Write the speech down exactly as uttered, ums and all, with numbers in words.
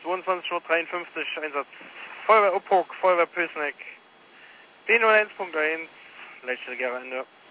zweiundzwanzig Uhr dreiundfünfzig, Einsatz Feuerwehr Opphoek, Feuerwehr Pößneck, B null eins Punkt eins, Leitstelle Gera Ende.